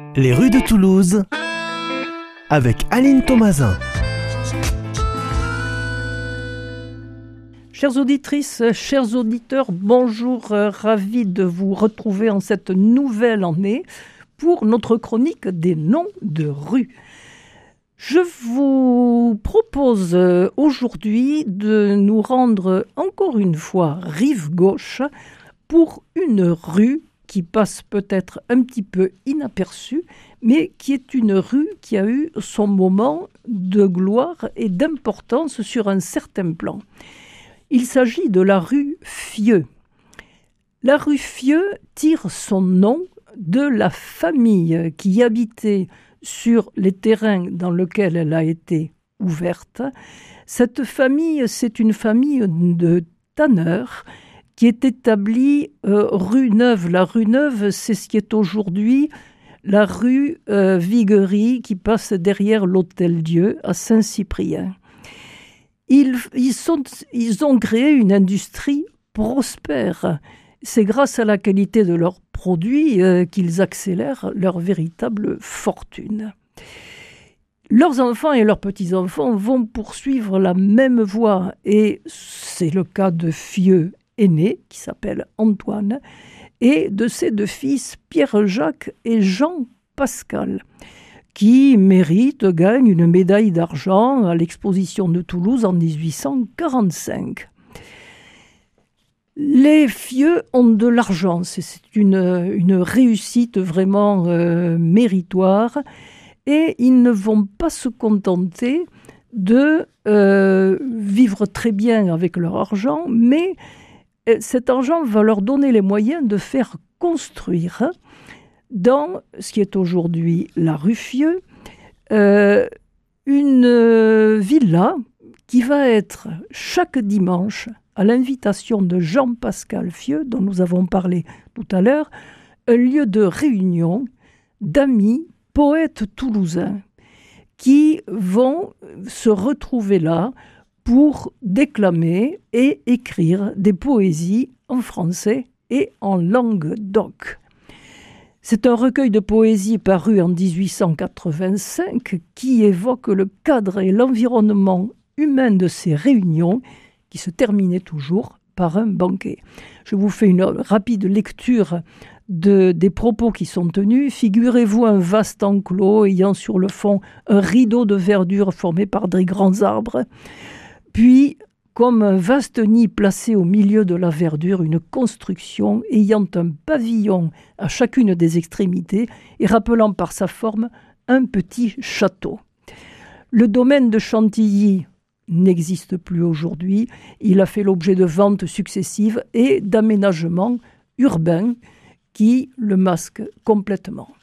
Les rues de Toulouse avec Aline Thomasin. Chères auditrices, chers auditeurs, bonjour, ravi de vous retrouver en cette nouvelle année pour notre chronique des noms de rues. Je vous propose aujourd'hui de nous rendre encore une fois rive gauche pour une rue qui passe peut-être un petit peu inaperçue, mais qui est une rue qui a eu son moment de gloire et d'importance sur un certain plan. Il s'agit de la rue Fieux. La rue Fieux tire son nom de la famille qui habitait sur les terrains dans lesquels elle a été ouverte. Cette famille, c'est une famille de tanneurs qui est établie rue Neuve. La rue Neuve, c'est ce qui est aujourd'hui la rue Viguerie qui passe derrière l'Hôtel-Dieu à Saint-Cyprien. Ils ont créé une industrie prospère. C'est grâce à la qualité de leurs produits qu'ils accélèrent leur véritable fortune. Leurs enfants et leurs petits-enfants vont poursuivre la même voie, et c'est le cas de Fieux aîné, qui s'appelle Antoine, et de ses deux fils Pierre-Jacques et Jean-Pascal, qui gagnent une médaille d'argent à l'exposition de Toulouse en 1845. Les Fieux ont de l'argent, c'est une réussite vraiment méritoire, et ils ne vont pas se contenter de vivre très bien avec leur argent, mais cet argent va leur donner les moyens de faire construire dans ce qui est aujourd'hui la rue Fieux, une villa qui va être chaque dimanche, à l'invitation de Jean-Pascal Fieux, dont nous avons parlé tout à l'heure, un lieu de réunion d'amis poètes toulousains qui vont se retrouver là pour déclamer et écrire des poésies en français et en langue d'oc. C'est un recueil de poésie paru en 1885 qui évoque le cadre et l'environnement humain de ces réunions qui se terminaient toujours par un banquet. Je vous fais une rapide lecture des propos qui sont tenus. Figurez-vous un vaste enclos ayant sur le fond un rideau de verdure formé par des grands arbres. Puis, comme un vaste nid placé au milieu de la verdure, une construction ayant un pavillon à chacune des extrémités et rappelant par sa forme un petit château. Le domaine de Chantilly n'existe plus aujourd'hui. Il a fait l'objet de ventes successives et d'aménagements urbains qui le masquent complètement.